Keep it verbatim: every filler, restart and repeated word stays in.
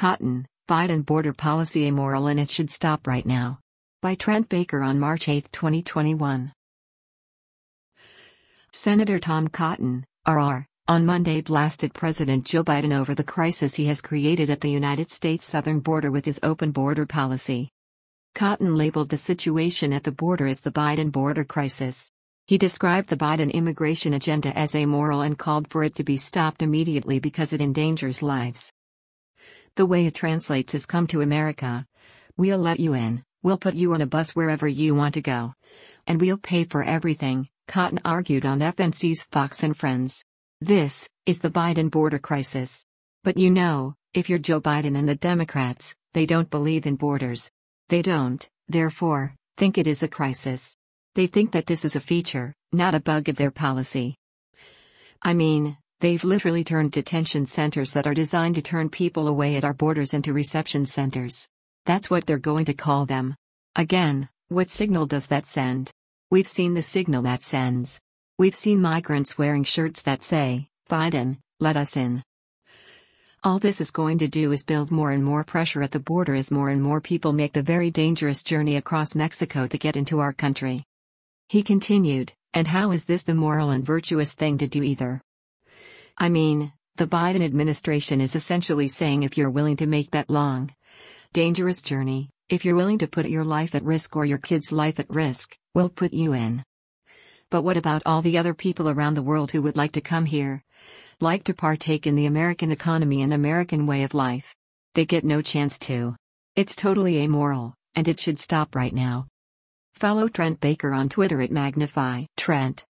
Cotton, Biden border policy immoral and it should stop right now. By Trent Baker on March eighth, twenty twenty-one. Senator Tom Cotton, R R, on Monday blasted President Joe Biden over the crisis he has created at the United States southern border with his open border policy. Cotton labeled the situation at the border as the Biden border crisis. He described the Biden immigration agenda as amoral and called for it to be stopped immediately because it endangers lives. The way it translates is "Come to America. We'll let you in, we'll put you on a bus wherever you want to go. And we'll pay for everything," Cotton argued on F N C's Fox and Friends. This is the Biden border crisis. But you know, if you're Joe Biden and the Democrats, they don't believe in borders. They don't, therefore, think it is a crisis. They think that this is a feature, not a bug of their policy. I mean, they've literally turned detention centers that are designed to turn people away at our borders into reception centers. That's what they're going to call them. Again, what signal does that send? We've seen the signal that sends. We've seen migrants wearing shirts that say, "Biden, let us in." All this is going to do is build more and more pressure at the border as more and more people make the very dangerous journey across Mexico to get into our country. He continued, and how is this the moral and virtuous thing to do either? I mean, the Biden administration is essentially saying if you're willing to make that long, dangerous journey, if you're willing to put your life at risk or your kid's life at risk, we'll put you in. But what about all the other people around the world who would like to come here, like to partake in the American economy and American way of life? They get no chance to. It's totally amoral, and it should stop right now. Follow Trent Baker on Twitter at Magnify Trent.